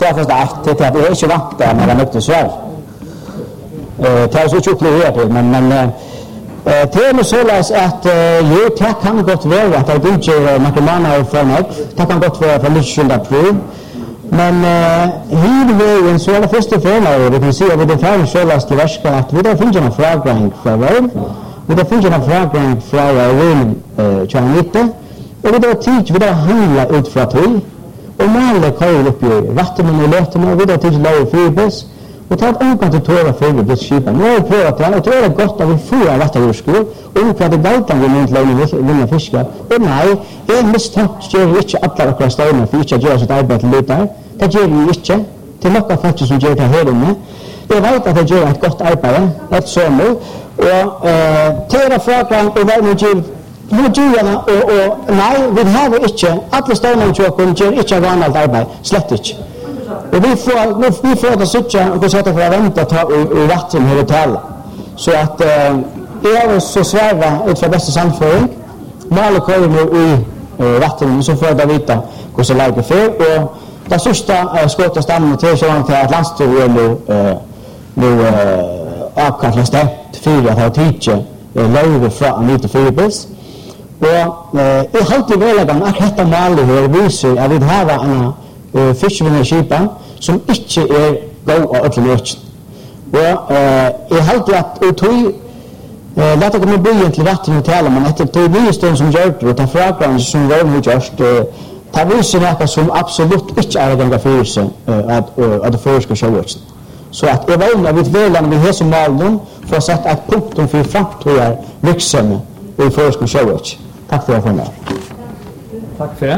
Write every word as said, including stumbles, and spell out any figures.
Det er først ett, det er jeg ikke vant til når jeg møtte svar. Det er så ikke opplevd her til, men, men det er noe således at jo, det kan godt være at jeg ikke narkomaner for meg, det kan godt være for litt skyld av prøv, men hele veien så er det første formål, vi kan si at det er ferdig således til verska at vi da finner en fragrang fra vår, vi da finner en fragrang fra rumen tjueni nitten, og vi da tid, vi da handler ut fra tog, og maler køyer opp i vattenen og løtene, og vi da tid lager fyrbus, og det er et omgang til tåre fyrbus skipen. Nå har vi prøvet det, og det er godt at vi får vattenjordskår, og vi prater galtan vi myndt løgnet vinner fisker. Og nei, jeg mistenkt gjør ikke alle akkurat stående for ikke å gjøre sitt arbeid til lytter. Det gjør vi ikke. Det er noen folk som gjør det her inne. Jeg vet at jeg gjør et godt arbeid, et sommer, og tæra fragang og verden gjør Nu gjør og, og nei, vi har ikke, alle stående tjåkken gjør ikke vanlig arbeid, slett ikke. Og vi får, nu, vi får det suttje, og vi setter for å vente ta i vatten her i tale. Så at uh, jeg er så svære ut fra beste samføring, maler køyene i uh, vatten, så får jeg da vite hvordan jeg lager for, og det sørste uh, skåte stammen til sånn til at landstyret er nå uh, nå uh, avkastlet stemt for at jeg tykker uh, løyve fra å nyte fyrbils. Og eh, jeg har alltid vel at akkurat dette malet her viser at vi har en uh, fiskvinnerskipen som ikke er god av øtlen økken. Og eh, jeg har alltid at og tog eh, lette komme byen til vatten og tale, men etter tog nye stund som gjør det, og ta fragrande som var med gjørst, eh, ta viser noe som absolutt ikke er en gang for seg eh, at, uh, at det foresker sjøøkken. Så at jeg var inne, vi vel at vi har som malen for å sette et punktum for fremtiden virksomhet i foresker sjøøkken. Takk for å få med. Takk for det.